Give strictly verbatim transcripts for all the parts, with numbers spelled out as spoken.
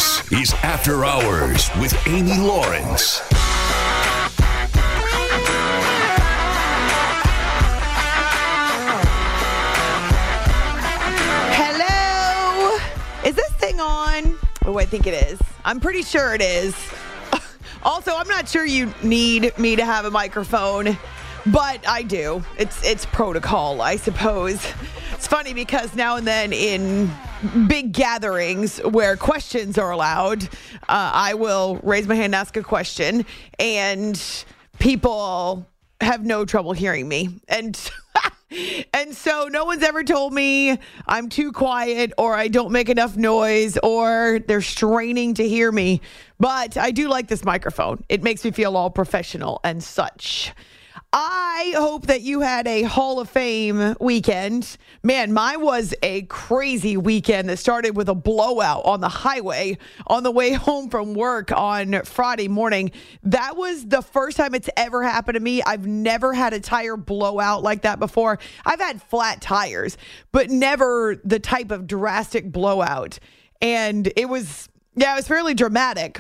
This is After Hours with Amy Lawrence. Hello? Is this thing on? Oh, I think it is. I'm pretty sure it is. Also, I'm not sure you need me to have a microphone, but I do. It's it's protocol, I suppose. It's funny because now and then in big gatherings where questions are allowed, uh, I will raise my hand and ask a question, and people have no trouble hearing me. And and so no one's ever told me I'm too quiet or I don't make enough noise or they're straining to hear me. But I do like this microphone. It makes me feel all professional and such. I hope that you had a Hall of Fame weekend. Man, mine was a crazy weekend that started with a blowout on the highway on the way home from work on Friday morning. That was the first time it's ever happened to me. I've never had a tire blowout like that before. I've had flat tires, but never the type of drastic blowout. And it was, yeah, it was fairly dramatic.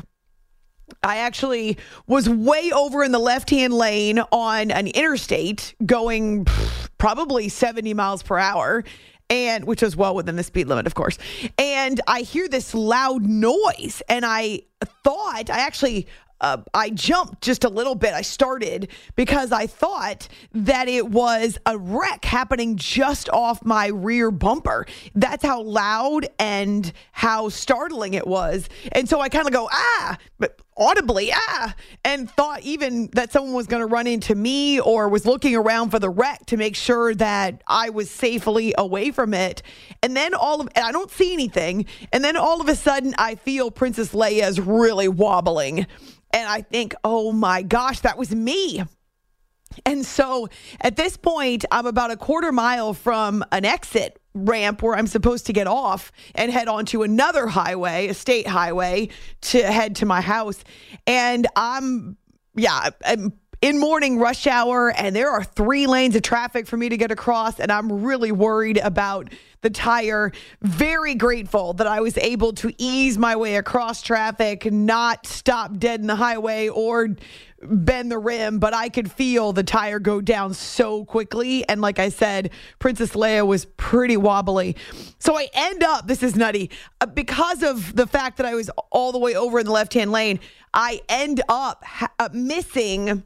I actually was way over in the left-hand lane on an interstate going probably seventy miles per hour, and which was well within the speed limit, of course. And I hear this loud noise, and I thought, I actually... Uh, I jumped just a little bit. I started because I thought that it was a wreck happening just off my rear bumper. That's how loud and how startling it was. And so I kind of go, ah, but audibly, ah, and thought even that someone was going to run into me or was looking around for the wreck to make sure that I was safely away from it. And then all of, and I don't see anything. And then all of a sudden I feel Princess Leia's really wobbling. And I think, oh my gosh, that was me. And so at this point, I'm about a quarter mile from an exit ramp where I'm supposed to get off and head onto another highway, a state highway, to head to my house. And I'm, yeah, I'm in morning rush hour, and there are three lanes of traffic for me to get across, and I'm really worried about the tire. Very grateful that I was able to ease my way across traffic, not stop dead in the highway or bend the rim, but I could feel the tire go down so quickly. And like I said, Princess Leia was pretty wobbly. So I end up, this is nutty, uh, because of the fact that I was all the way over in the left-hand lane, I end up ha- uh, missing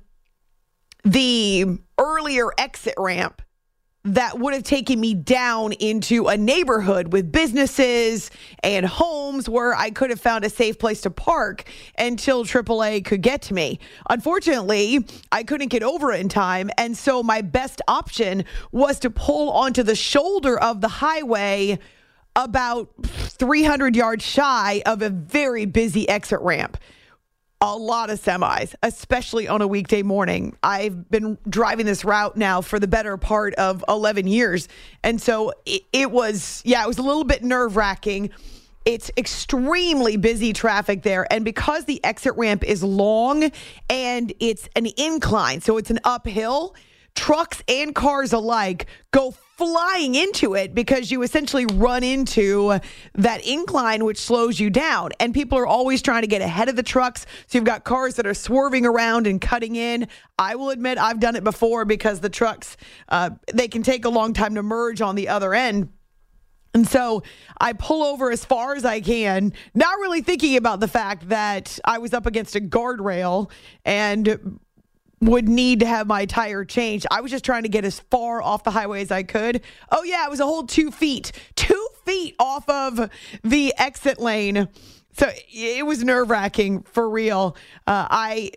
the earlier exit ramp that would have taken me down into a neighborhood with businesses and homes where I could have found a safe place to park until triple A could get to me. Unfortunately, I couldn't get over it in time, and so my best option was to pull onto the shoulder of the highway about three hundred yards shy of a very busy exit ramp. A lot of semis, especially on a weekday morning. I've been driving this route now for the better part of eleven years. And so it, it was, yeah, it was a little bit nerve-wracking. It's extremely busy traffic there. And because the exit ramp is long and it's an incline, so it's an uphill, trucks and cars alike go flying into it because you essentially run into that incline, which slows you down. And people are always trying to get ahead of the trucks. So you've got cars that are swerving around and cutting in. I will admit I've done it before because the trucks, uh, they can take a long time to merge on the other end. And so I pull over as far as I can, not really thinking about the fact that I was up against a guardrail and would need to have my tire changed. I was just trying to get as far off the highway as I could. Oh yeah, it was a whole two feet, two feet off of the exit lane. So it was nerve-wracking for real. Uh, I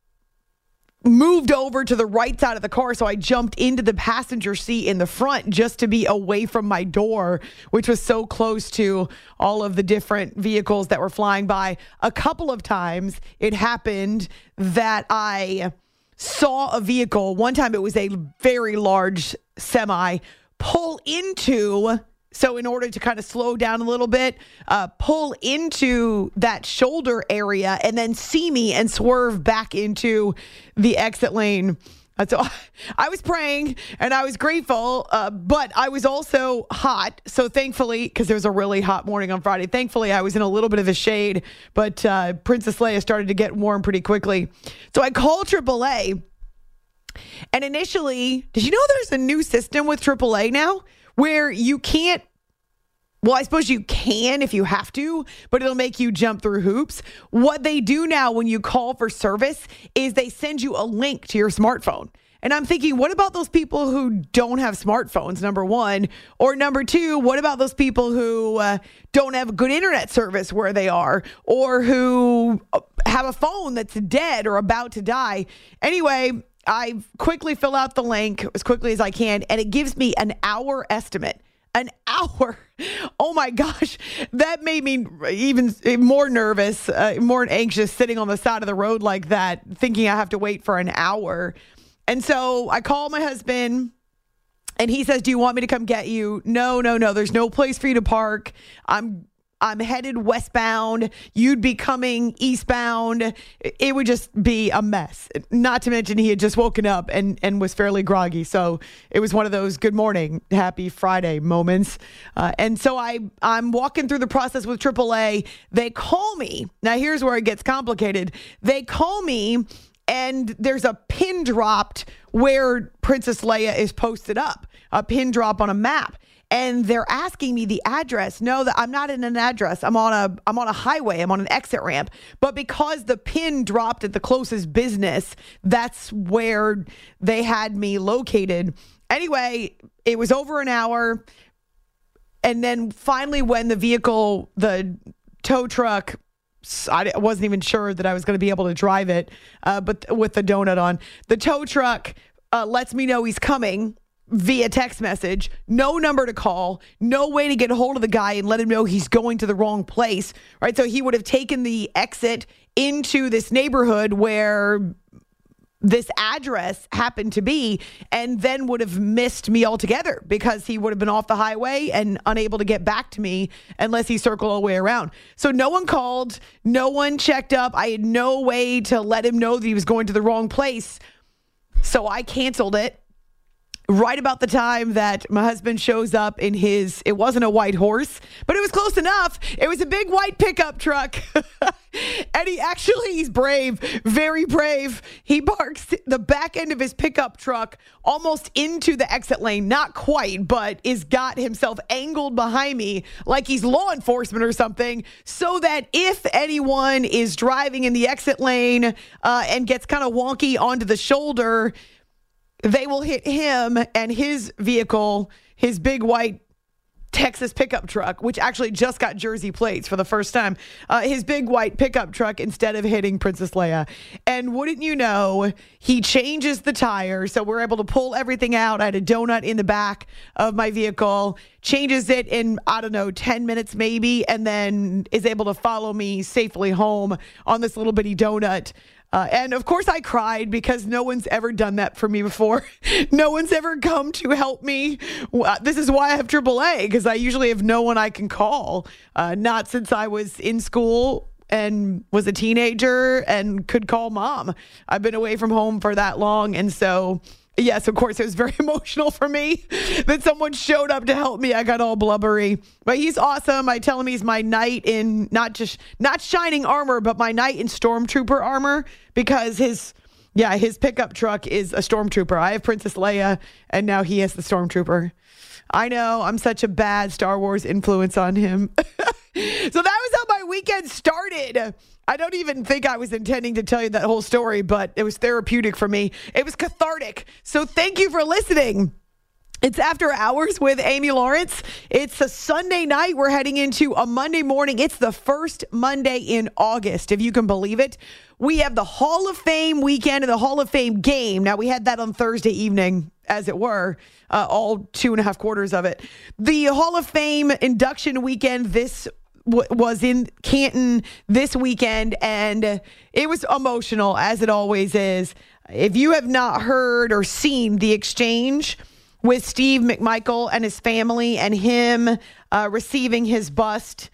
moved over to the right side of the car, so I jumped into the passenger seat in the front just to be away from my door, which was so close to all of the different vehicles that were flying by. A couple of times it happened that I saw a vehicle. One time it was a very large semi pull into, so in order to kind of slow down a little bit, uh, pull into that shoulder area and then see me and swerve back into the exit lane. So I was praying and I was grateful, uh, but I was also hot. So thankfully, because there was a really hot morning on Friday, thankfully I was in a little bit of a shade, but uh, Princess Leia started to get warm pretty quickly. So I called triple A. And initially, did you know there's a new system with triple A now where you can't, well, I suppose you can if you have to, but it'll make you jump through hoops. What they do now when you call for service is they send you a link to your smartphone. And I'm thinking, what about those people who don't have smartphones, number one? Or number two, what about those people who uh, don't have good internet service where they are, or who have a phone that's dead or about to die? Anyway, I quickly fill out the link as quickly as I can, and it gives me an hour estimate. An hour. Oh my gosh. That made me even more nervous, uh, more anxious sitting on the side of the road like that, thinking I have to wait for an hour. And so I call my husband and he says, do you want me to come get you? No, no, no. There's no place for you to park. I'm I'm headed westbound. You'd be coming eastbound. It would just be a mess. Not to mention he had just woken up and, and was fairly groggy. So it was one of those good morning, happy Friday moments. Uh, and so I, I'm walking through the process with triple A. They call me. Now here's where it gets complicated. They call me and there's a pin dropped where Princess Leia is posted up, a pin drop on a map. And they're asking me the address. No, that I'm not in an address. I'm on a I'm on a highway. I'm on an exit ramp. But because the pin dropped at the closest business, that's where they had me located. Anyway, it was over an hour. And then finally when the vehicle, the tow truck, I wasn't even sure that I was going to be able to drive it, uh, but with the donut on. The tow truck uh, lets me know he's coming via text message, no number to call, no way to get a hold of the guy and let him know he's going to the wrong place, right? So he would have taken the exit into this neighborhood where this address happened to be, and then would have missed me altogether because he would have been off the highway and unable to get back to me unless he circled all the way around. So no one called, no one checked up. I had no way to let him know that he was going to the wrong place. So I canceled it. Right about the time that my husband shows up in his, it wasn't a white horse, but it was close enough. It was a big white pickup truck. And he actually, he's brave, very brave. He parks the back end of his pickup truck almost into the exit lane. Not quite, but is got himself angled behind me like he's law enforcement or something, so that if anyone is driving in the exit lane uh, and gets kind of wonky onto the shoulder, they will hit him and his vehicle, his big white Texas pickup truck, which actually just got Jersey plates for the first time, uh, his big white pickup truck instead of hitting Princess Leia. And wouldn't you know, he changes the tire. So we're able to pull everything out. I had a donut in the back of my vehicle, changes it in, I don't know, ten minutes maybe, and then is able to follow me safely home on this little bitty donut. Uh, and of course I cried because no one's ever done that for me before. No one's ever come to help me. This is why I have triple A, because I usually have no one I can call. Uh, not since I was in school and was a teenager and could call mom. I've been away from home for that long. And so, yes, of course, it was very emotional for me that someone showed up to help me. I got all blubbery, but he's awesome. I tell him he's my knight in not just not shining armor, but my knight in stormtrooper armor, because his, yeah, his pickup truck is a stormtrooper. I have Princess Leia, and now he has the stormtrooper. I know, I'm such a bad Star Wars influence on him. So that was how my weekend started. I don't even think I was intending to tell you that whole story, but it was therapeutic for me. It was cathartic. So thank you for listening. It's After Hours with Amy Lawrence. It's a Sunday night. We're heading into a Monday morning. It's the first Monday in August, if you can believe it. We have the Hall of Fame weekend and the Hall of Fame game. Now, we had that on Thursday evening, as it were, uh, all two and a half quarters of it. The Hall of Fame induction weekend this was in Canton this weekend, and it was emotional, as it always is. If you have not heard or seen the exchange with Steve McMichael and his family and him uh, receiving his bust,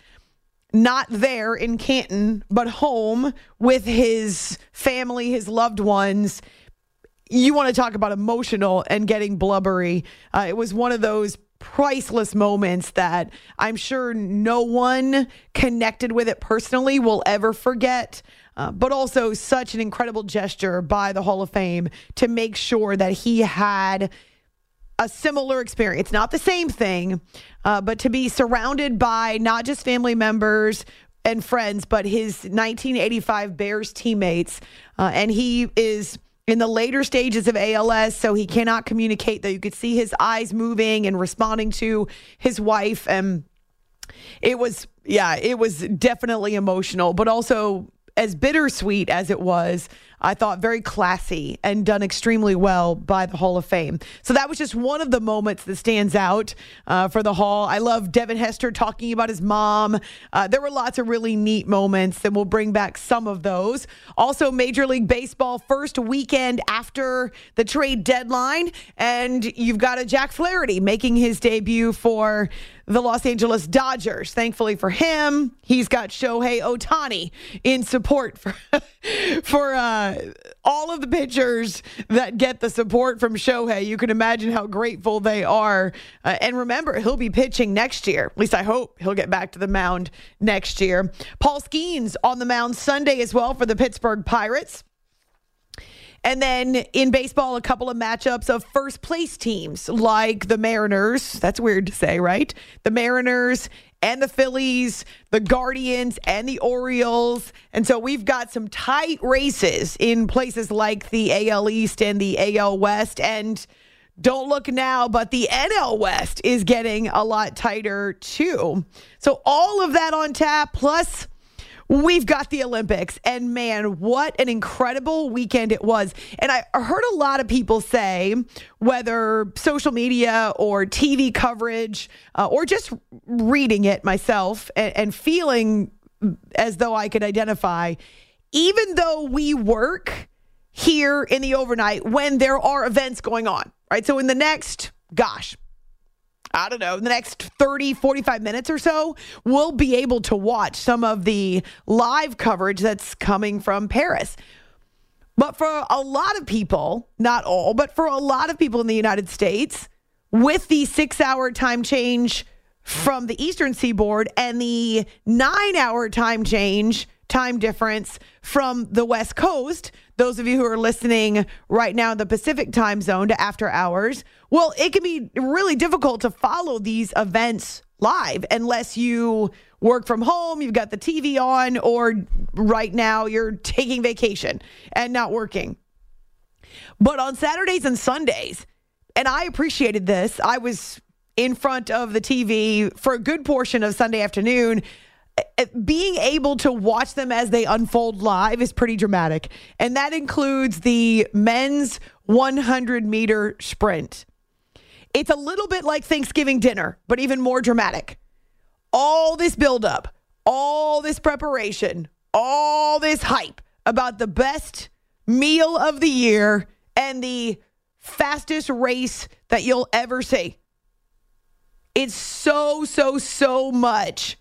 not there in Canton, but home with his family, his loved ones, you want to talk about emotional and getting blubbery. Uh, it was one of those priceless moments that I'm sure no one connected with it personally will ever forget. Uh, but also such an incredible gesture by the Hall of Fame to make sure that he had a similar experience, not the same thing, uh, but to be surrounded by not just family members and friends, but his nineteen eighty-five Bears teammates. Uh, and he is in the later stages of A L S, so he cannot communicate, though you could see his eyes moving and responding to his wife. And it was, yeah, it was definitely emotional, but also as bittersweet as it was, I thought very classy and done extremely well by the Hall of Fame. So that was just one of the moments that stands out uh, for the Hall. I love Devin Hester talking about his mom. Uh, there were lots of really neat moments, and we'll bring back some of those. Also, Major League Baseball first weekend after the trade deadline, and you've got a Jack Flaherty making his debut for the Los Angeles Dodgers. Thankfully for him, he's got Shohei Ohtani in support for for uh, all of the pitchers that get the support from Shohei. You can imagine how grateful they are. Uh, and remember, he'll be pitching next year. At least I hope he'll get back to the mound next year. Paul Skeens on the mound Sunday as well for the Pittsburgh Pirates. And then in baseball, a couple of matchups of first place teams like the Mariners. That's weird to say, right? The Mariners and the Phillies, the Guardians and the Orioles. And so we've got some tight races in places like the A L East and the A L West. And don't look now, but the N L West is getting a lot tighter too. So all of that on tap, plus we've got the Olympics, and man, what an incredible weekend it was. And I heard a lot of people say, whether social media or T V coverage, uh, or just reading it myself and, and feeling as though I could identify, even though we work here in the overnight when there are events going on, right? So in the next, gosh, I don't know, the next thirty, forty-five minutes or so, we'll be able to watch some of the live coverage that's coming from Paris. But for a lot of people, not all, but for a lot of people in the United States, with the six-hour time change from the Eastern Seaboard and the nine-hour time change, time difference from the West Coast, those of you who are listening right now in the Pacific time zone to after hours, well, it can be really difficult to follow these events live unless you work from home, you've got the T V on, or right now you're taking vacation and not working. But on Saturdays and Sundays, and I appreciated this, I was in front of the T V for a good portion of Sunday afternoon. Being able to watch them as they unfold live is pretty dramatic. And that includes the men's one hundred meter sprint. It's a little bit like Thanksgiving dinner, but even more dramatic. All this buildup, all this preparation, all this hype about the best meal of the year and the fastest race that you'll ever see. It's so, so, so much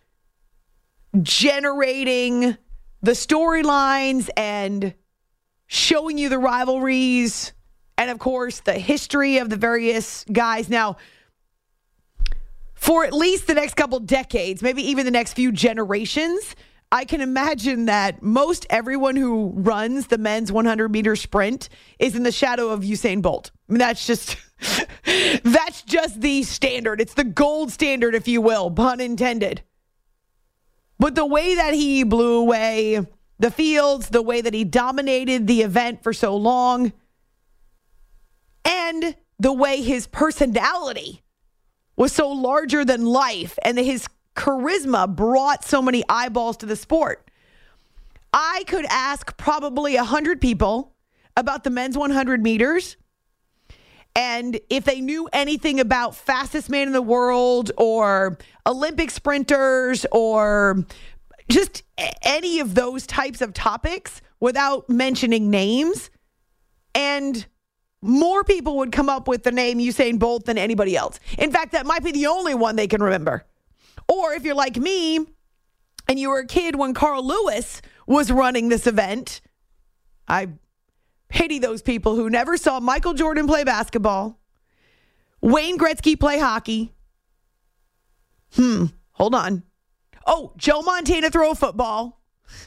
generating the storylines and showing you the rivalries and, of course, the history of the various guys. Now, for at least the next couple decades, maybe even the next few generations, I can imagine that most everyone who runs the men's one hundred meter sprint is in the shadow of Usain Bolt. I mean, that's just that's just the standard. It's the gold standard, if you will, pun intended. But the way that he blew away the fields, the way that he dominated the event for so long, and the way his personality was so larger than life and that his charisma brought so many eyeballs to the sport. I could ask probably one hundred people about the men's one hundred meters, and if they knew anything about fastest man in the world or Olympic sprinters or just any of those types of topics without mentioning names. And more people would come up with the name Usain Bolt than anybody else. In fact, that might be the only one they can remember. Or if you're like me and you were a kid when Carl Lewis was running this event, I pity those people who never saw Michael Jordan play basketball, Wayne Gretzky play hockey. Hmm, hold on. Oh, Joe Montana throw a football.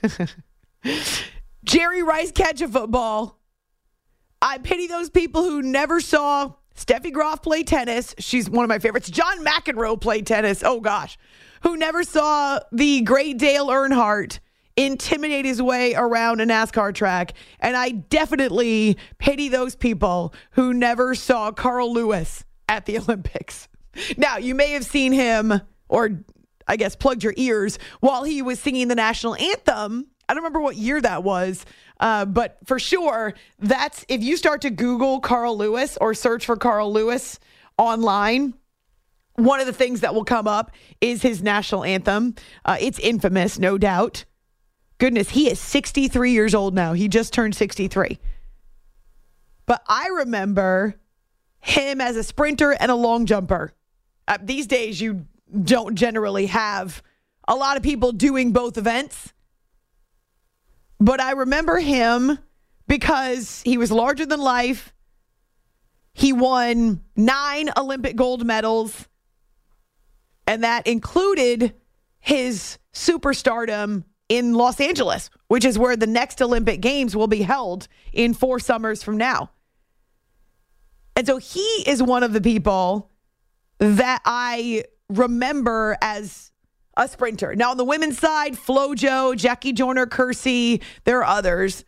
Jerry Rice catch a football. I pity those people who never saw Steffi Graf play tennis. She's one of my favorites. John McEnroe played tennis. Oh, gosh. Who never saw the great Dale Earnhardt intimidate his way around a NASCAR track. And I definitely pity those people who never saw Carl Lewis at the Olympics. Now, you may have seen him, or I guess plugged your ears, while he was singing the national anthem. I don't remember what year that was, uh, but for sure, that's, if you start to Google Carl Lewis or search for Carl Lewis online, one of the things that will come up is his national anthem. Uh, it's infamous, no doubt. Goodness, he is sixty-three years old now. He just turned sixty-three. But I remember him as a sprinter and a long jumper. Uh, these days, you don't generally have a lot of people doing both events. But I remember him because he was larger than life. He won nine Olympic gold medals. And that included his superstardom in Los Angeles, which is where the next Olympic Games will be held in four summers from now. And so he is one of the people that I remember as a sprinter. Now, on the women's side, FloJo, Jackie Joyner-Kersee, there are others.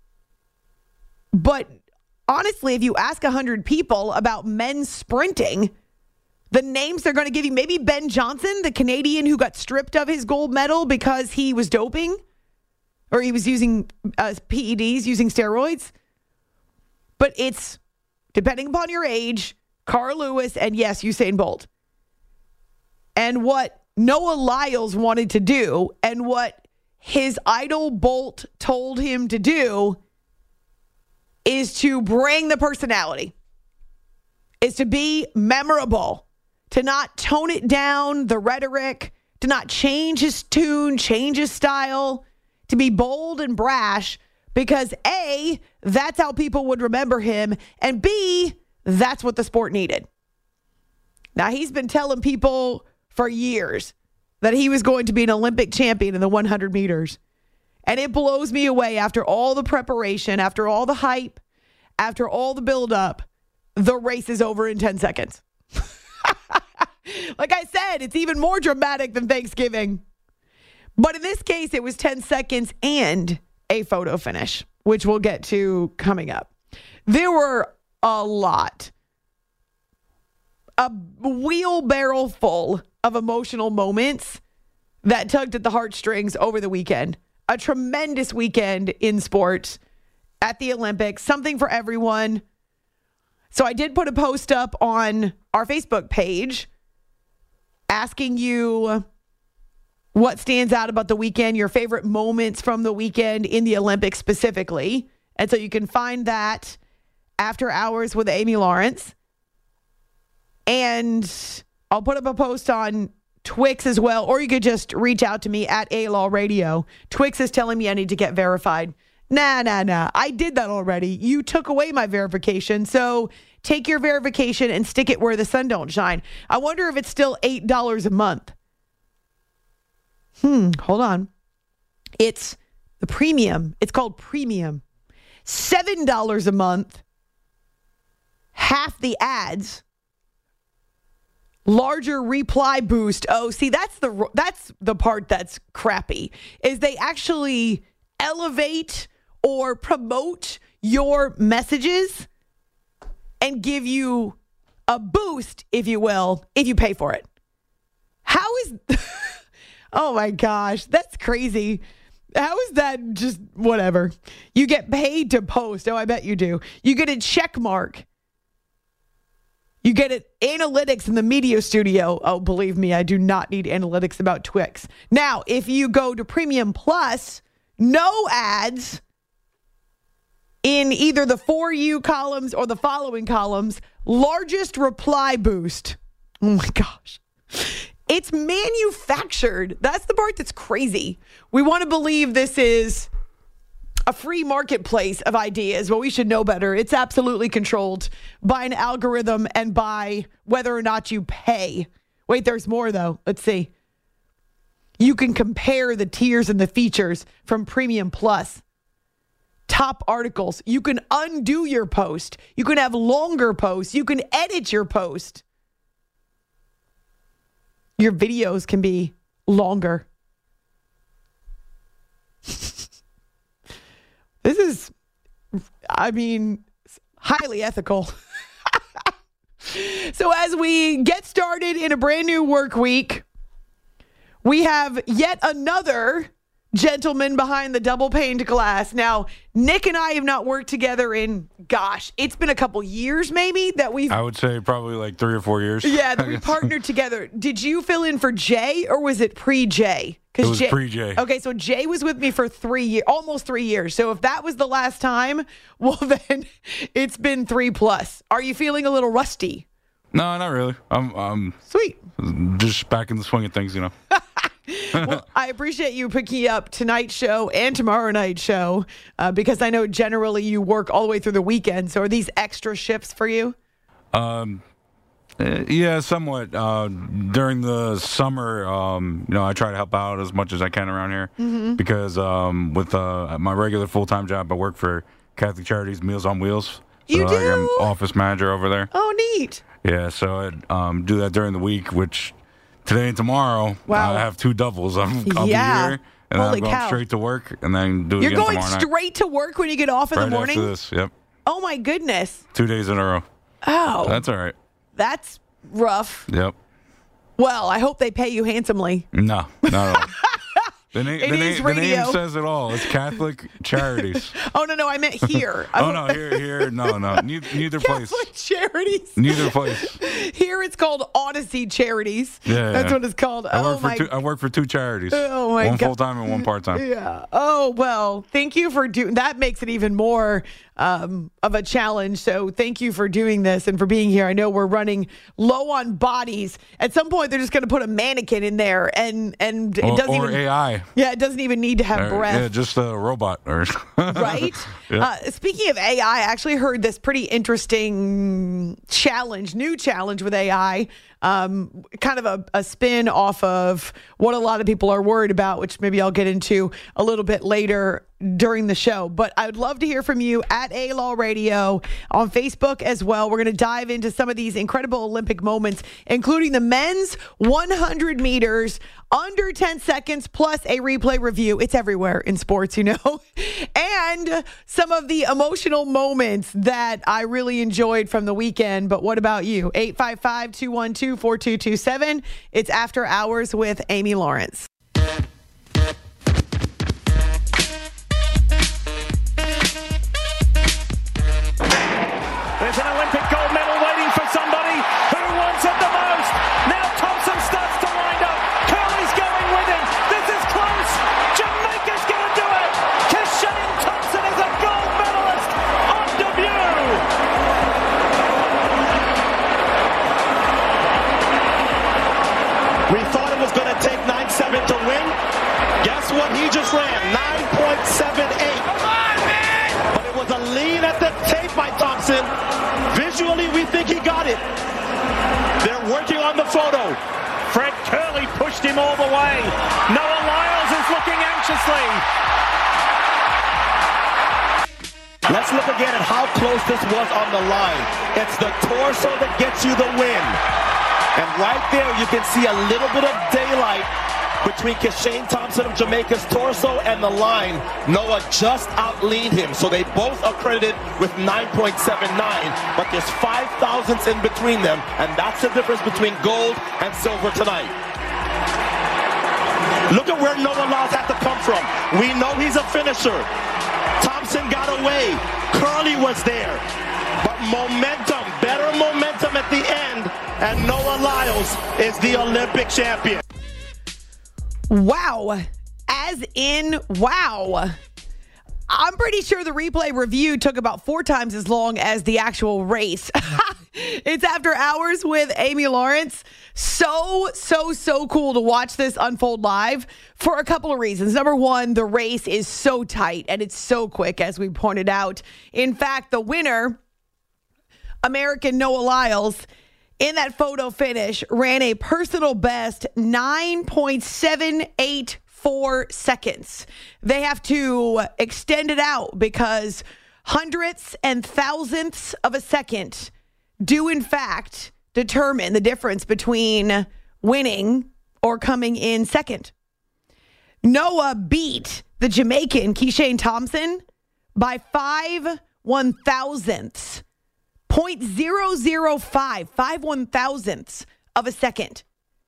But honestly, if you ask one hundred people about men's sprinting, the names they're going to give you, maybe Ben Johnson, the Canadian who got stripped of his gold medal because he was doping or he was using uh, P E Ds, using steroids. But it's, depending upon your age, Carl Lewis and, yes, Usain Bolt. And what Noah Lyles wanted to do and what his idol Bolt told him to do is to bring the personality, is to be memorable, to not tone it down, the rhetoric, to not change his tune, change his style, to be bold and brash because A, that's how people would remember him, and B, that's what the sport needed. Now, he's been telling people for years that he was going to be an Olympic champion in the one hundred meters. And it blows me away after all the preparation, after all the hype, after all the buildup, the race is over in ten seconds. Like I said, it's even more dramatic than Thanksgiving. But in this case, it was ten seconds and a photo finish, which we'll get to coming up. There were a lot, a wheelbarrow full of emotional moments that tugged at the heartstrings over the weekend. A tremendous weekend in sports at the Olympics, something for everyone. So I did put a post up on our Facebook page asking you what stands out about the weekend, your favorite moments from the weekend in the Olympics specifically. And so you can find that After Hours with Amy Lawrence. And I'll put up a post on Twix as well, or you could just reach out to me at A-Law Radio. Twix is telling me I need to get verified. Nah, nah, nah. I did that already. You took away my verification, so take your verification and stick it where the sun don't shine. I wonder if it's still eight dollars a month. Hmm, hold on. It's the premium. It's called premium. seven dollars a month. Half the ads. Larger reply boost. Oh, see, that's the that's the part that's crappy, is they actually elevate or promote your messages and give you a boost, if you will, if you pay for it. How is... Oh, my gosh. That's crazy. How is that just whatever? You get paid to post. Oh, I bet you do. You get a check mark. You get it, analytics in the media studio. Oh, believe me, I do not need analytics about Twix. Now, if you go to Premium Plus, no ads in either the For You columns or the following columns. Largest reply boost. Oh, my gosh. It's manufactured. That's the part that's crazy. We want to believe this is a free marketplace of ideas. Well, we should know better. It's absolutely controlled by an algorithm and by whether or not you pay. Wait, there's more, though. Let's see. You can compare the tiers and the features from Premium Plus. Top articles. You can undo your post. You can have longer posts. You can edit your post. Your videos can be longer. This is, I mean, highly ethical. So as we get started in a brand new work week, we have yet another gentleman behind the double paned glass. Now, Nick and I have not worked together in, gosh, it's been a couple years maybe that we've... I would say probably like three or four years. Yeah, that we partnered together. Did you fill in for Jay or was it pre-Jay? It was Jay, pre-Jay. Okay, so Jay was with me for three years, almost three years. So if that was the last time, well then it's been three plus. Are you feeling a little rusty? No, not really. I'm, I'm Sweet. just back in the swing of things, you know. Well, I appreciate you picking up tonight's show and tomorrow night's show uh, because I know generally you work all the way through the weekend. So are these extra shifts for you? Um, uh, yeah, somewhat. Uh, during the summer, um, you know, I try to help out as much as I can around here mm-hmm. because um, with uh, my regular full-time job, I work for Catholic Charities Meals on Wheels. So You do? I'm office manager over there. Oh, neat. Yeah, so I um, do that during the week, which today and tomorrow Wow. I have two doubles. I'm, I'll Yeah. be here, and Holy then I'm going cow. straight to work, and then do it You're again going tomorrow night. straight to work when you get off in right the morning? after this, yep. Oh, my goodness. Two days in a row. Oh, That's all right. that's rough. Yep. Well, I hope they pay you handsomely. No, not at all. The, na- It the, is na- the radio. name says it all. It's Catholic Charities. Oh, no, no, I meant here. oh, no, here, here, no, no. Neither, neither place. Catholic Charities. Neither place. Here it's called Odyssey Charities. Yeah, That's yeah. what it's called. I oh, work, for my two, I work for two charities. Oh, my One God. full-time and one part-time. Yeah. Oh, well, thank you for doing that. Makes it even more um, of a challenge. So thank you for doing this and for being here. I know we're running low on bodies. At some point, they're just going to put a mannequin in there and, and it Or, doesn't or even. A I. Yeah, it doesn't even need to have Or, breath. yeah, just a robot. Or Right? Yeah. Uh, speaking of A I, I actually heard this pretty interesting challenge, new challenge with A I, um, kind of a, a spin off of what a lot of people are worried about, which maybe I'll get into a little bit later during the show. But I would love to hear from you at A-Law Radio on Facebook as well. We're going to dive into some of these incredible Olympic moments, including the men's one hundred meters under ten seconds, plus a replay review. It's everywhere in sports, you know, and some of the emotional moments that I really enjoyed from the weekend. But what about you? eight five five, two one two, four two two seven. It's After Hours with Amy Lawrence. There's an Olympic gold medal waiting for somebody who wants it the most. Now Thompson starts to wind up. Curley's going with him. This is close. Jamaica's going to do it. Keshane Thompson is a gold medalist on debut. We thought it was going to take nine seven to win. Guess what? He just ran nine point seven eight. Come on, man! But it was a lean at the tape by Thompson. Visually, we think he got it. They're working on the photo. Fred Curley pushed him all the way. Noah Lyles is looking anxiously. Let's look again at how close this was on the line. It's the torso that gets you the win. And right there, you can see a little bit of daylight between Keshane Thompson of Jamaica's torso and the line. Noah just outleaned him, so they both are credited with nine point seven nine, but there's five thousandths in between them, and that's the difference between gold and silver tonight. Look at where Noah Lyles had to come from. We know he's a finisher. Thompson got away. Curley was there. But momentum, better momentum at the end, and Noah Lyles is the Olympic champion. Wow. As in, wow. I'm pretty sure the replay review took about four times as long as the actual race. It's After Hours with Amy Lawrence. So, so, so cool to watch this unfold live for a couple of reasons. Number one, the race is so tight and it's so quick, as we pointed out. In fact, the winner, American Noah Lyles, in that photo finish, ran a personal best nine point seven eight four seconds. They have to extend it out because hundredths and thousandths of a second do, in fact, determine the difference between winning or coming in second. Noah beat the Jamaican Keishane Thompson by five one thousandths. point zero zero five, five one thousandths of a second.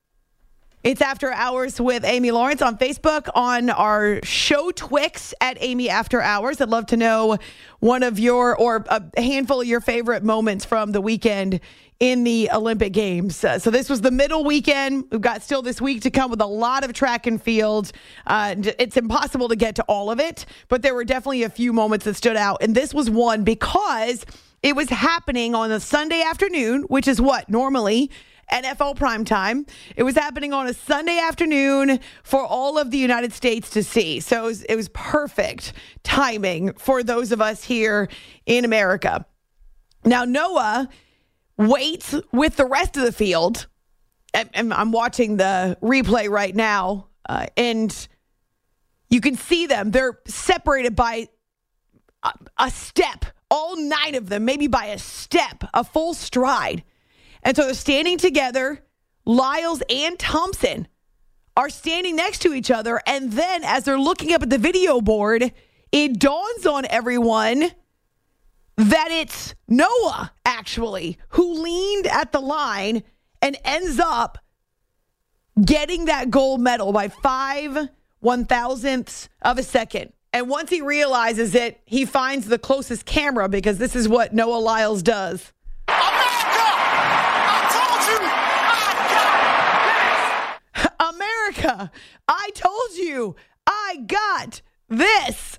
It's After Hours with Amy Lawrence on Facebook, on our show Twix at Amy After Hours. I'd love to know one of your, or a handful of your favorite moments from the weekend in the Olympic Games. Uh, so this was the middle weekend. We've got still this week to come with a lot of track and field. Uh, it's impossible to get to all of it, but there were definitely a few moments that stood out. And this was one because it was happening on a Sunday afternoon, which is what normally N F L primetime. It was happening on a Sunday afternoon for all of the United States to see. So it was, it was perfect timing for those of us here in America. Now, Noah waits with the rest of the field. And I'm watching the replay right now, uh, and you can see them. They're separated by a, a step, all nine of them, maybe by a step, a full stride. And so they're standing together. Lyles and Thompson are standing next to each other. And then as they're looking up at the video board, it dawns on everyone that it's Noah, actually, who leaned at the line and ends up getting that gold medal by five one thousandths of a second. And once he realizes it, he finds the closest camera, because this is what Noah Lyles does. America, I told you, I got this.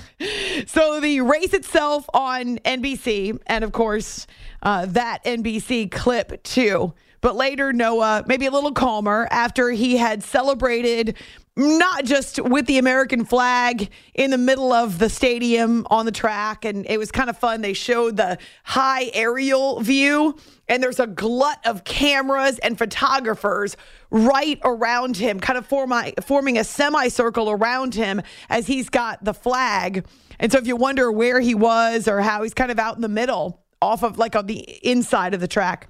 So the race itself on N B C, and of course, uh, that N B C clip too. But later, Noah, maybe a little calmer after he had celebrated not just with the American flag in the middle of the stadium on the track. And it was kind of fun. They showed the high aerial view, and there's a glut of cameras and photographers right around him, kind of form, forming a semicircle around him as he's got the flag. And so if you wonder where he was or how, he's kind of out in the middle, off of like on the inside of the track.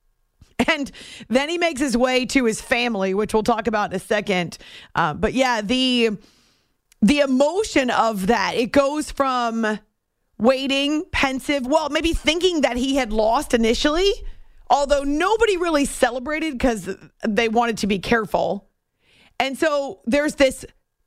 And then he makes his way to his family, which we'll talk about in a second. Uh, but yeah, the the emotion of that, it goes from waiting, pensive, well, maybe thinking that he had lost initially, although nobody really celebrated because they wanted to be careful. And so there's this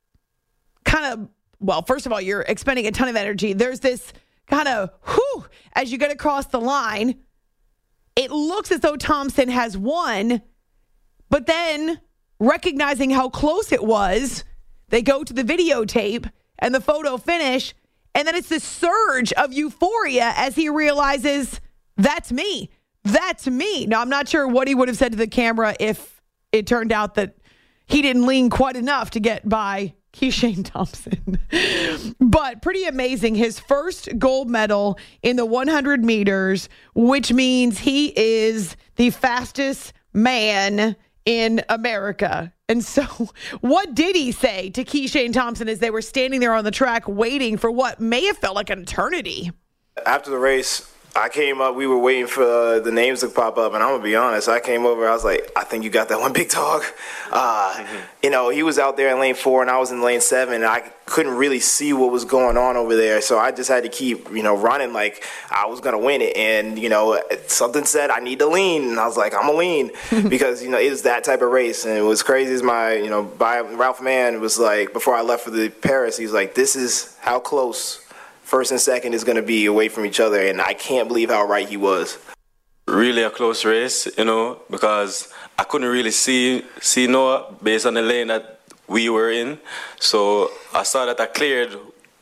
kind of, well, first of all, you're expending a ton of energy. There's this kind of, whew, as you get across the line. It looks as though Thompson has won, but then recognizing how close it was, they go to the videotape and the photo finish, and then it's this surge of euphoria as he realizes, that's me. That's me. Now, I'm not sure what he would have said to the camera if it turned out that he didn't lean quite enough to get by Keishane Thompson. But pretty amazing. His first gold medal in the one hundred meters, which means he is the fastest man in America. And so what did he say to Keishane Thompson as they were standing there on the track waiting for what may have felt like an eternity? After the race, I came up, we were waiting for uh, the names to pop up, and I'm going to be honest, I came over, I was like, I think you got that one, big dog. Uh, mm-hmm. You know, he was out there in lane four, and I was in lane seven, and I couldn't really see what was going on over there, so I just had to keep, you know, running like I was going to win it, and, you know, something said I need to lean, and I was like, I'm going to lean, because, you know, it was that type of race, and it was crazy as my, you know, by, Ralph Mann was like, before I left for the Paris, he was like, this is how close first and second is going to be away from each other, and I can't believe how right he was. Really a close race, you know, because I couldn't really see see Noah based on the lane that we were in. So I saw that I cleared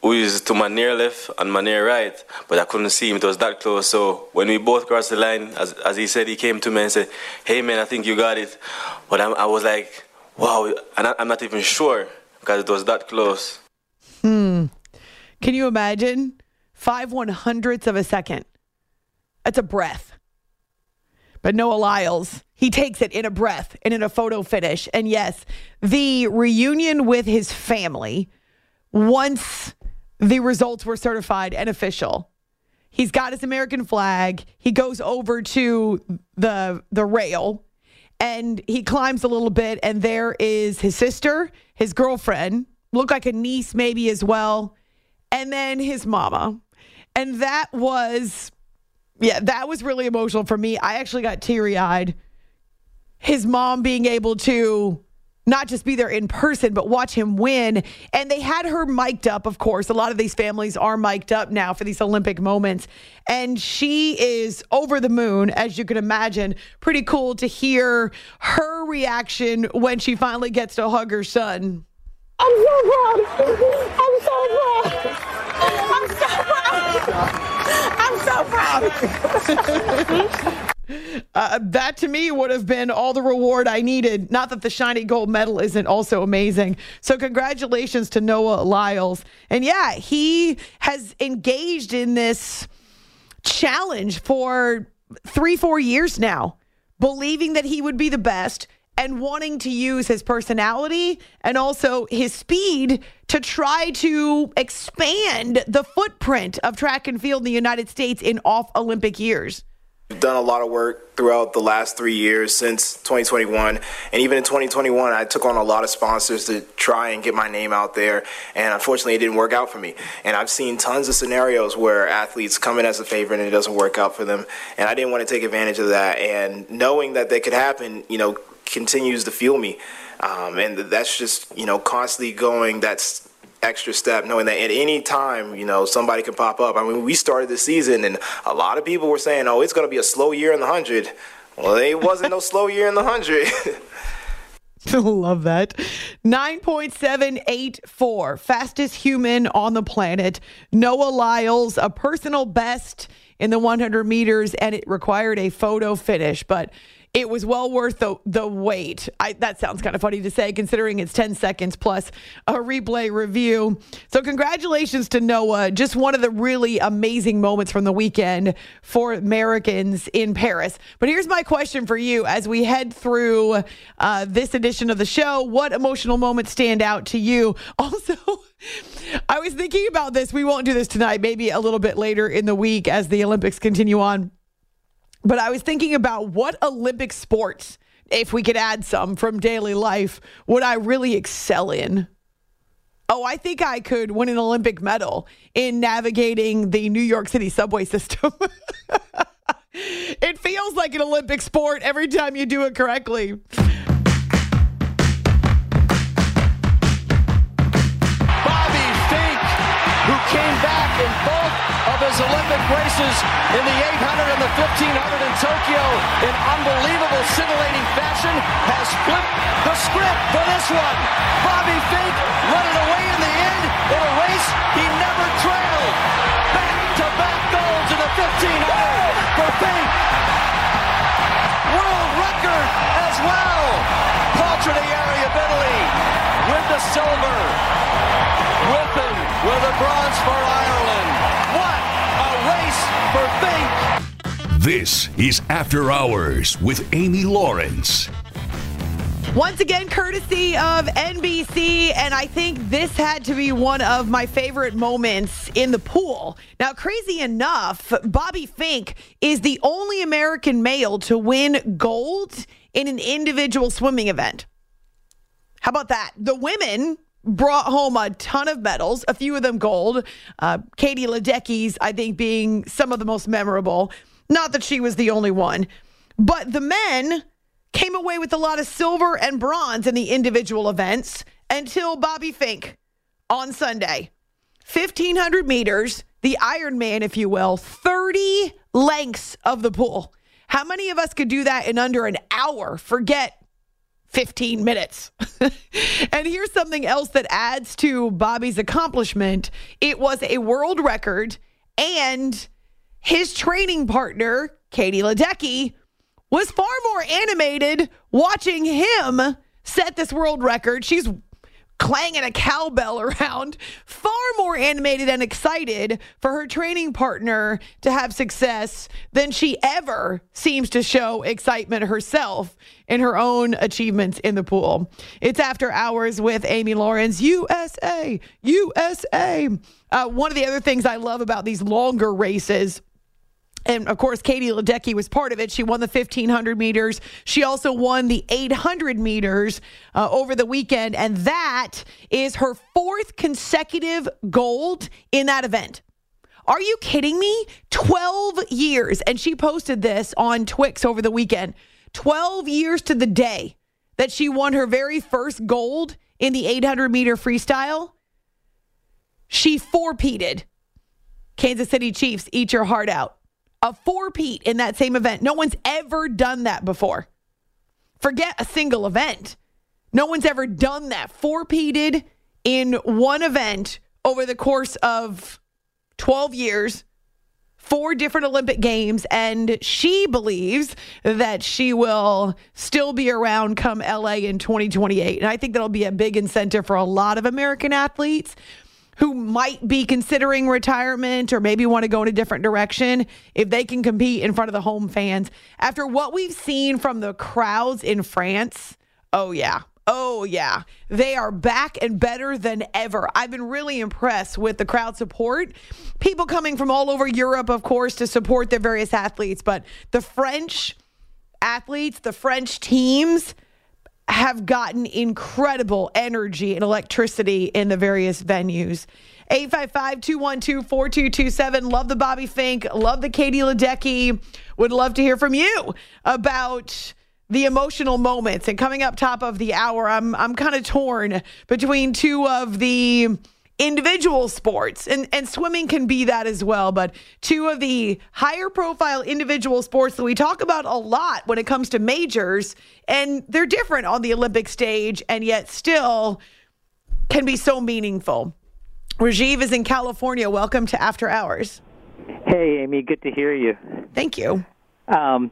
who is to my near left and my near right, but I couldn't see him. It was that close. So when we both crossed the line, as, as he said, he came to me and said, "Hey, man, I think you got it." But I, I was like, wow, and I, I'm not even sure because it was that close. Hmm. Can you imagine? Five one hundredths of a second. That's a breath. But Noah Lyles, he takes it in a breath and in a photo finish. And yes, the reunion with his family, once the results were certified and official, he's got his American flag. He goes over to the the rail and he climbs a little bit. And there is his sister, his girlfriend, look like a niece maybe as well, and then his mama. And that was, yeah, that was really emotional for me. I actually got teary-eyed. His mom being able to not just be there in person, but watch him win. And they had her mic'd up, of course. A lot of these families are mic'd up now for these Olympic moments. And she is over the moon, as you can imagine. Pretty cool to hear her reaction when she finally gets to hug her son. I'm so proud. I'm so proud. I'm so proud. I'm so proud. Uh, that to me would have been all the reward I needed. Not that the shiny gold medal isn't also amazing. So congratulations to Noah Lyles. And yeah, he has engaged in this challenge for three, four years now, believing that he would be the best and wanting to use his personality and also his speed to try to expand the footprint of track and field in the United States in off-Olympic years. We've done a lot of work throughout the last three years since twenty twenty-one. And even in twenty twenty-one, I took on a lot of sponsors to try and get my name out there. And unfortunately, it didn't work out for me. And I've seen tons of scenarios where athletes come in as a favorite and it doesn't work out for them. And I didn't want to take advantage of that. And knowing that that could happen, you know, continues to fuel me. Um, and that's just, you know, constantly going that's extra step, knowing that at any time, you know, somebody can pop up. I mean, we started the season and a lot of people were saying, oh, it's going to be a slow year in the hundred. Well, it wasn't no slow year in the hundred. Love that. nine point seven eight four, fastest human on the planet. Noah Lyles, a personal best in the one hundred meters, and it required a photo finish, but it was well worth the the wait. I, that sounds kind of funny to say, considering it's ten seconds plus a replay review. So congratulations to Noah. Just one of the really amazing moments from the weekend for Americans in Paris. But here's my question for you as we head through uh, this edition of the show. What emotional moments stand out to you? Also, I was thinking about this. We won't do this tonight, maybe a little bit later in the week as the Olympics continue on. But I was thinking about what Olympic sports, if we could add some from daily life, would I really excel in? Oh, I think I could win an Olympic medal in navigating the New York City subway system. It feels like an Olympic sport every time you do it correctly. Bobby Fink, who came back in both of his Olympic races in the eight hundred and the fifteen hundred in Tokyo in unbelievable scintillating fashion, has flipped the script for this one. Bobby Fink running away in the end in a race he never trailed. Back-to-back golds in the fifteen hundred for Fink. World record as well. Paltrinieri of Italy with the silver. Whippen with the bronze for Ireland. What a race for Fink. This is After Hours with Amy Lawrence. Once again, courtesy of N B C, and I think this had to be one of my favorite moments in the pool. Now, crazy enough, Bobby Fink is the only American male to win gold in an individual swimming event. How about that? The women brought home a ton of medals, a few of them gold. Uh, Katie Ledecky's, I think, being some of the most memorable. Not that she was the only one. But the men came away with a lot of silver and bronze in the individual events until Bobby Fink on Sunday. fifteen hundred meters, the Ironman, if you will, thirty lengths of the pool. How many of us could do that in under an hour? Forget fifteen minutes. And here's something else that adds to Bobby's accomplishment. It was a world record, and his training partner, Katie Ledecky, was far more animated watching him set this world record. She's clanging a cowbell around, far more animated and excited for her training partner to have success than she ever seems to show excitement herself in her own achievements in the pool. It's After Hours with Amy Lawrence, U S A, U S A. Uh, one of the other things I love about these longer races, and, of course, Katie Ledecky was part of it. She won the fifteen hundred meters. She also won the eight hundred meters uh, over the weekend, and that is her fourth consecutive gold in that event. Are you kidding me? twelve years. And she posted this on Twix over the weekend. twelve years to the day that she won her very first gold in the eight hundred meter freestyle. She four-peated. Kansas City Chiefs, eat your heart out. A four-peat in that same event. No one's ever done that before. Forget a single event. No one's ever done that. Four-peated in one event over the course of twelve years, four different Olympic Games, and she believes that she will still be around come L A in twenty twenty-eight. And I think that'll be a big incentive for a lot of American athletes who might be considering retirement or maybe want to go in a different direction if they can compete in front of the home fans. After what we've seen from the crowds in France, oh yeah, oh yeah, they are back and better than ever. I've been really impressed with the crowd support. People coming from all over Europe, of course, to support their various athletes, but the French athletes, the French teams, have gotten incredible energy and electricity in the various venues. eight five five, two one two, four two two seven. Love the Bobby Fink. Love the Katie Ledecky. Would love to hear from you about the emotional moments. And coming up top of the hour, I'm I'm kind of torn between two of the individual sports, and, and swimming can be that as well, but two of the higher profile individual sports that we talk about a lot when it comes to majors, and they're different on the Olympic stage and yet still can be so meaningful. Rajiv is in California. Welcome to After Hours. Hey, Amy, good to hear you. Thank you. Um,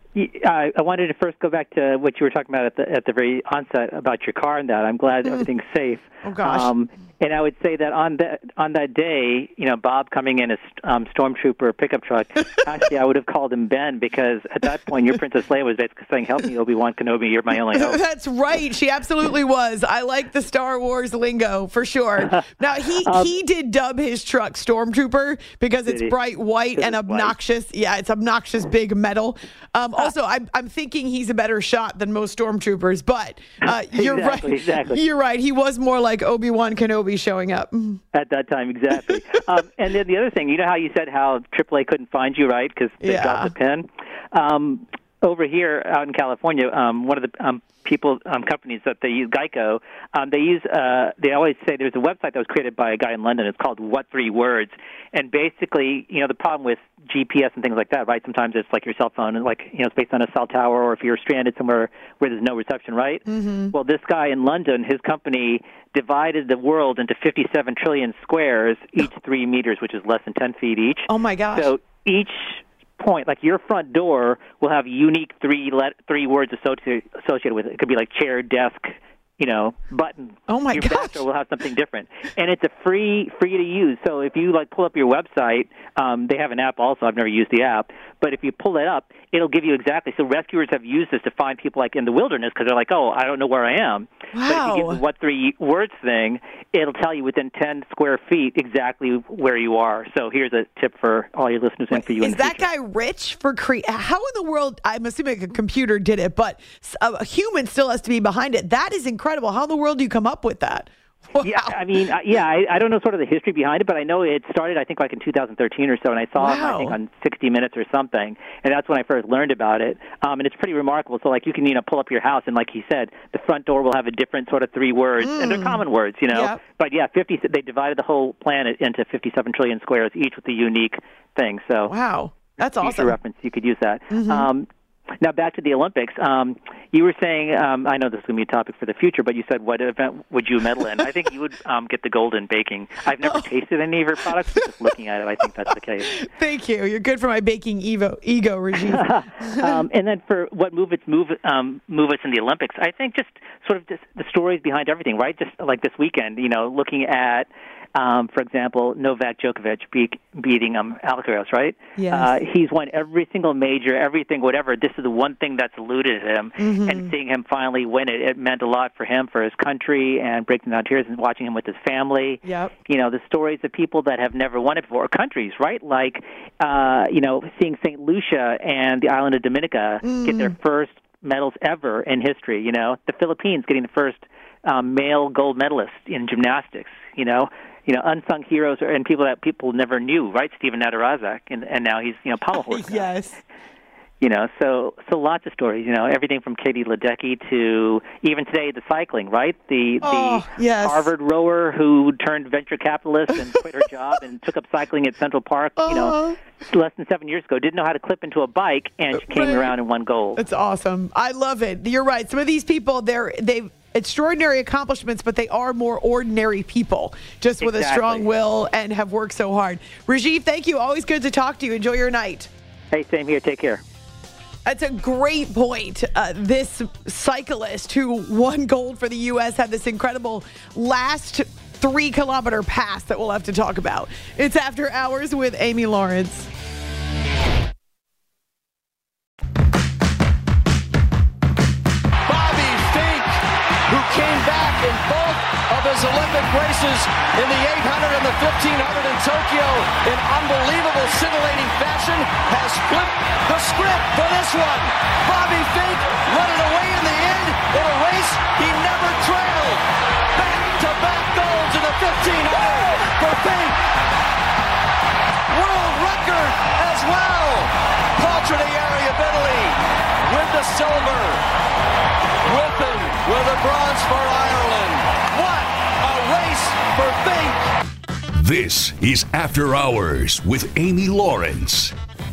I, I wanted to first go back to what you were talking about at the at the very onset about your car and that. I'm glad mm. everything's safe. Oh, gosh. Um, and I would say that on that on that day, you know, Bob coming in as um, stormtrooper pickup truck, actually, I would have called him Ben, because at that point, your Princess Leia was basically saying, "Help me, Obi-Wan Kenobi, you're my only hope." That's right. She absolutely was. I like the Star Wars lingo for sure. Now, he um, he did dub his truck Stormtrooper because it's bright white and obnoxious. White. Yeah, it's obnoxious big metal. Um, also, I'm I'm thinking he's a better shot than most Stormtroopers, but uh, you're exactly, right. Exactly. You're right. He was more like Obi-Wan Kenobi showing up at that time. Exactly. um, and then the other thing, you know how you said how triple A couldn't find you, right? Because they yeah. dropped the pin. Um, over here out in California, um, one of the um, people um, companies that they use, Geico, um, they use. Uh, they always say there's a website that was created by a guy in London. It's called What Three Words, and basically, you know, the problem with G P S and things like that, right? Sometimes it's like your cell phone, and like, you know, it's based on a cell tower, or if you're stranded somewhere where there's no reception, right? Mm-hmm. Well, this guy in London, his company divided the world into fifty-seven trillion squares, each three meters, which is less than ten feet each. Oh my gosh! So each point, like your front door, will have unique three let, three words associated associated with it. It could be like chair, desk, you know, button. Oh my your gosh! Your back door will have something different, and it's a free free to use. So if you like pull up your website, um, they have an app also. I've never used the app, but if you pull it up, it'll give you exactly. So rescuers have used this to find people like in the wilderness, because they're like, oh, I don't know where I am. Wow. But if you give the what three words thing, it'll tell you within ten square feet exactly where you are. So here's a tip for all your listeners and for you. Is in the that future. guy rich for cre- How in the world? I'm assuming a computer did it, but a human still has to be behind it. That is incredible. How in the world do you come up with that? Wow. Yeah, I mean, uh, yeah, I, I don't know sort of the history behind it, but I know it started, I think, like in two thousand thirteen or so, and I saw wow. it, I think, on sixty minutes or something, and that's when I first learned about it, um, and it's pretty remarkable. So, like, you can, you know, pull up your house, and like he said, the front door will have a different sort of three words, mm. and they're common words, you know, yep. but yeah, fifty. They divided the whole planet into fifty-seven trillion squares, each with a unique thing. So, wow, that's future awesome. reference, you could use that. Mm-hmm. Um, Now back to the Olympics. Um, you were saying, um, I know this is going to be a topic for the future, but you said what event would you medal in? I think you would um, get the gold in baking. I've never oh. tasted any of your products, but just looking at it, I think that's the case. Thank you. You're good for my baking evo, ego regime. um, and then for what move us move um, move us in the Olympics, I think just sort of just the stories behind everything, right? Just like this weekend, you know, looking at. Um, for example, Novak Djokovic beat, beating um, Alcaraz, right? Yes. Uh, he's won every single major, everything, whatever. This is the one thing that's eluded him. Mm-hmm. And seeing him finally win it, it meant a lot for him, for his country, and breaking down tears and watching him with his family. Yep. You know, the stories of people that have never won it before, countries, right? Like, uh, you know, seeing Saint Lucia and the island of Dominica mm. get their first medals ever in history, you know. The Philippines getting the first um, male gold medalist in gymnastics, you know. You know, unsung heroes and people that people never knew, right? Stephen Nadarazak, and, and now he's, you know, pommel horse guy. Yes. You know, so so lots of stories. You know, everything from Katie Ledecky to even today the cycling, right? The oh, the yes. Harvard rower who turned venture capitalist and quit her job and took up cycling at Central Park. Uh-huh. You know, less than seven years ago, didn't know how to clip into a bike, and she came right. around and won gold. It's awesome. I love it. You're right. Some of these people, they're they've. extraordinary accomplishments, but they are more ordinary people, just with exactly. a strong will and have worked so hard. Rajiv, thank you. Always good to talk to you. Enjoy your night. Hey, same here. Take care. That's a great point. Uh, this cyclist who won gold for the U S had this incredible last three-kilometer pass that we'll have to talk about. It's After Hours with Amy Lawrence. Came back in both of his Olympic races in the eight hundred and the fifteen hundred in Tokyo in unbelievable scintillating fashion, has flipped the script for this one. Bobby Fink running away in the end in a race he never trailed. Back-to-back golds in the fifteen hundred for Fink. World record as well. Paltrinieri of Italy with the silver. Whipping with a bronze for Ireland. What a race for Fink. This is After Hours with Amy Lawrence.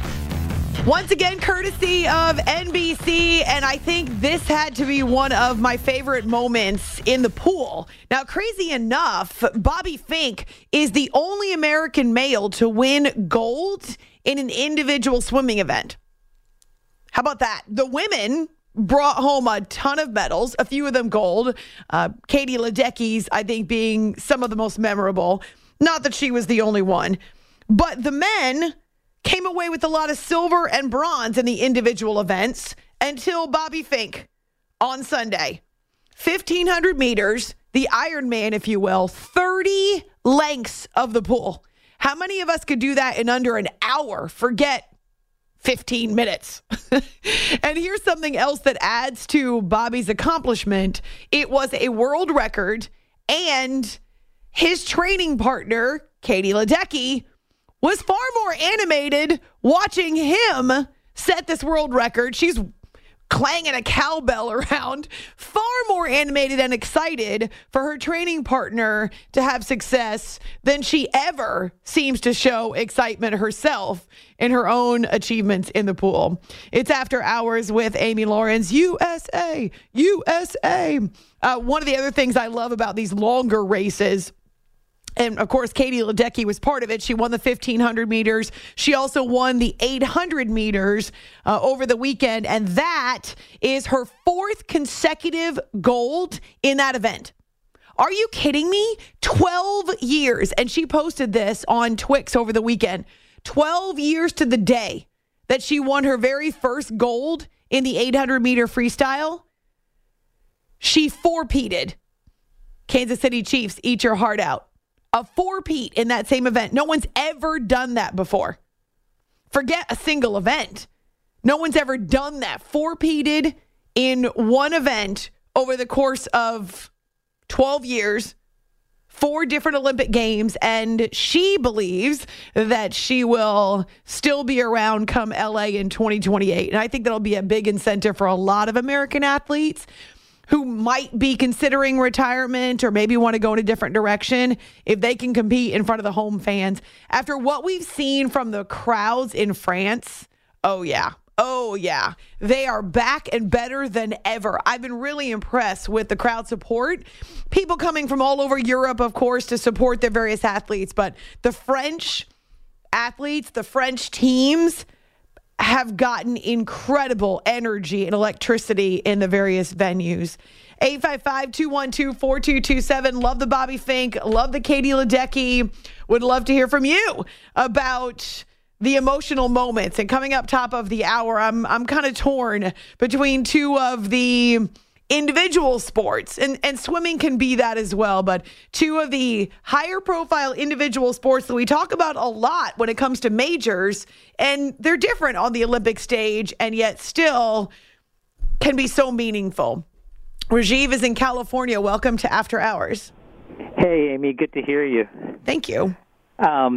Once again, courtesy of N B C, and I think this had to be one of my favorite moments in the pool. Now, crazy enough, Bobby Fink is the only American male to win gold in an individual swimming event. How about that? The women brought home a ton of medals, a few of them gold. Uh, Katie Ledecky's, I think, being some of the most memorable. Not that she was the only one. But the men came away with a lot of silver and bronze in the individual events until Bobby Fink on Sunday. fifteen hundred meters, the Ironman, if you will, thirty lengths of the pool. How many of us could do that in under an hour? Forget fifteen minutes. And here's something else that adds to Bobby's accomplishment. It was a world record, and his training partner, Katie Ledecky, was far more animated watching him set this world record. She's clanging a cowbell around, far more animated and excited for her training partner to have success than she ever seems to show excitement herself in her own achievements in the pool. It's After Hours with Amy Lawrence, U S A, U S A. Uh, one of the other things I love about these longer races, and, of course, Katie Ledecky was part of it. She won the fifteen hundred meters. She also won the eight hundred meters uh, over the weekend, and that is her fourth consecutive gold in that event. Are you kidding me? twelve years, and she posted this on Twix over the weekend. twelve years to the day that she won her very first gold in the eight hundred meter freestyle. She four-peated. Kansas City Chiefs, eat your heart out. A four-peat in that same event. No one's ever done that before. Forget a single event. No one's ever done that. Four-peated in one event over the course of twelve years, four different Olympic Games, and she believes that she will still be around come L A in twenty twenty-eight. And I think that'll be a big incentive for a lot of American athletes who might be considering retirement or maybe want to go in a different direction if they can compete in front of the home fans. After what we've seen from the crowds in France, oh yeah, Oh, yeah. They are back and better than ever. I've been really impressed with the crowd support. People coming from all over Europe, of course, to support their various athletes. But the French athletes, the French teams have gotten incredible energy and electricity in the various venues. eight five five, two one two, four two two seven. Love the Bobby Fink. Love the Katie Ledecky. Would love to hear from you about the emotional moments. And coming up top of the hour, I'm I'm kind of torn between two of the individual sports, and, and swimming can be that as well, but two of the higher profile individual sports that we talk about a lot when it comes to majors, and they're different on the Olympic stage and yet still can be so meaningful. Rajiv is in California. Welcome to After Hours. Hey, Amy, good to hear you. Thank you. Um,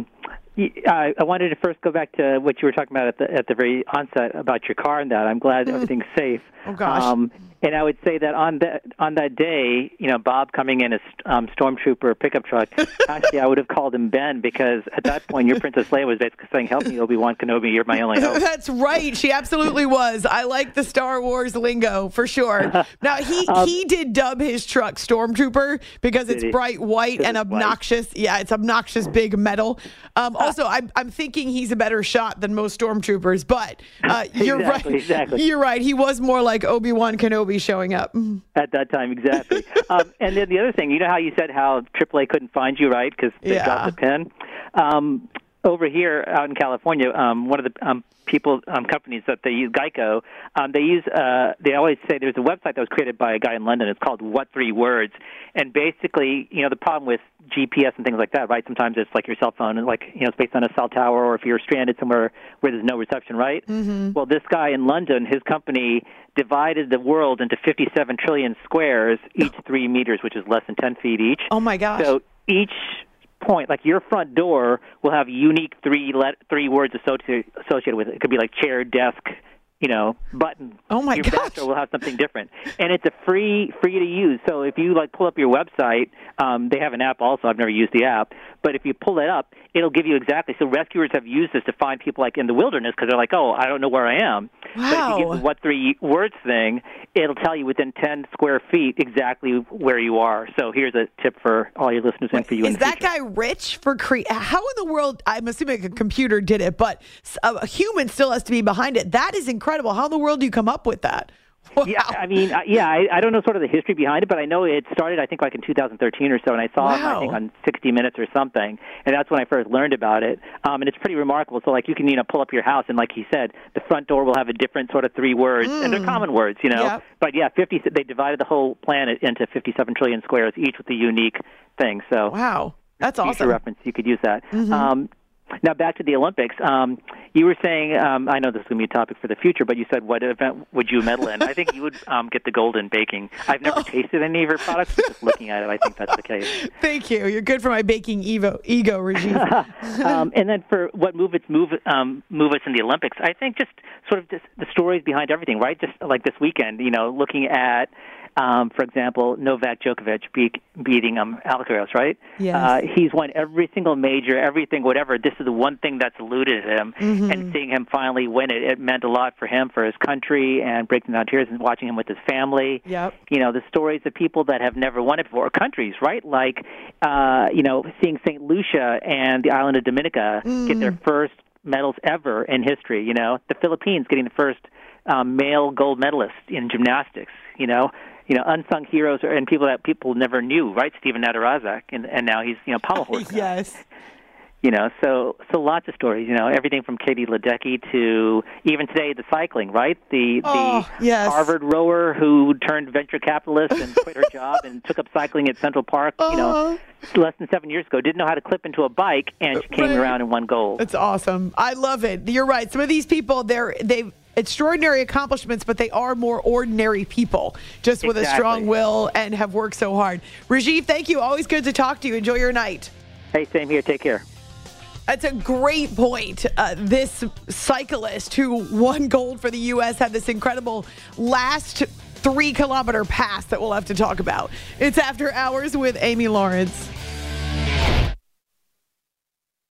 I, I wanted to first go back to what you were talking about at the at the very onset about your car and that. I'm glad mm. everything's safe. Oh, gosh. Um, and I would say that on that on that day, you know, Bob coming in as um, stormtrooper pickup truck, actually, I would have called him Ben, because at that point, your Princess Leia was basically saying, "Help me, Obi-Wan Kenobi, you're my only hope." That's right. She absolutely was. I like the Star Wars lingo for sure. Now, he, um, he did dub his truck Stormtrooper because it's bright white and obnoxious. White. Yeah, it's obnoxious big metal. Um, also, I'm, I'm thinking he's a better shot than most Stormtroopers, but uh, you're exactly, right. Exactly. You're right. He was more like Obi-Wan Kenobi showing up. At that time, exactly. um, and then the other thing, you know how you said how triple A couldn't find you, right? Because they yeah. dropped the pin? Um, over here out in California, um, one of the um, people, um, companies that they use, Geico, um, they use, uh, they always say there's a website that was created by a guy in London. It's called What Three Words. And basically, you know, the problem with G P S and things like that, right? Sometimes it's like your cell phone, and like, you know, it's based on a cell tower, or if you're stranded somewhere where there's no reception, right? Mm-hmm. Well, this guy in London, his company divided the world into fifty-seven trillion squares, each three meters, which is less than ten feet each. Oh, my gosh. So each point, like your front door, will have unique three let, three words associ- associated with it. It could be like chair, desk, you know, button. Oh, my your gosh. Your back door will have something different. And it's a free, free to use. So if you, like, pull up your website, um, they have an app also. I've never used the app. But if you pull it up, it'll give you exactly. So rescuers have used this to find people, like, in the wilderness, because they're like, oh, I don't know where I am. Wow. But if you use the What Three Words thing, it'll tell you within ten square feet exactly where you are. So here's a tip for all your listeners and for you in Is the that future. guy rich for cre- How in the world, I'm assuming a computer did it, but a human still has to be behind it. That is incredible. How in the world do you come up with that? Wow. Yeah, I mean, uh, yeah, I, I don't know sort of the history behind it, but I know it started, I think, like in two thousand thirteen or so, and I saw it, Wow. I think, on sixty minutes or something, and that's when I first learned about it, um, and it's pretty remarkable. So, like, you can, you know, pull up your house, and like he said, the front door will have a different sort of three words, Mm. and they're common words, you know, Yep. but yeah, fifty. They divided the whole planet into fifty-seven trillion squares, each with a unique thing, so Wow. That's future awesome. reference, you could use that. Mm-hmm. Um, now, back to the Olympics. Um, you were saying, um, I know this is going to be a topic for the future, but you said, what event would you medal in? I think you would um, get the gold in baking. I've never Oh. tasted any of your products, but just looking at it, I think that's the case. Thank you. You're good for my baking evo, ego regime. um, and then for what move us, move, um, move us in the Olympics, I think just sort of just the stories behind everything, right? Just like this weekend, you know, looking at, Um, for example, Novak Djokovic be- beating um, Alcaraz, right? Yes. Uh, he's won every single major, everything, whatever. This is the one thing that's eluded him. Mm-hmm. And seeing him finally win it, it meant a lot for him, for his country, and breaking down tears and watching him with his family. Yep. You know, the stories of people that have never won it before, countries, right? Like, uh, you know, seeing Saint Lucia and the island of Dominica Mm. get their first medals ever in history, you know. The Philippines getting the first um, male gold medalist in gymnastics, you know. You know, unsung heroes and people that people never knew, right? Stephen Nadarazak, and, and now he's, you know, pommel horse guy. Yes. You know, so so lots of stories. You know, everything from Katie Ledecky to even today the cycling, right? The Oh, the yes. Harvard rower who turned venture capitalist and quit her job and took up cycling at Central Park. You know, less than seven years ago, didn't know how to clip into a bike, and she came Right. around and won gold. It's awesome. I love it. You're right. Some of these people, they're they've extraordinary accomplishments, but they are more ordinary people, just with Exactly. a strong will and have worked so hard. Rajiv, thank you. Always good to talk to you. Enjoy your night. Hey, same here. Take care. That's a great point. Uh, this cyclist who won gold for the U S had this incredible last three kilometer pass that we'll have to talk about. It's After Hours with Amy Lawrence.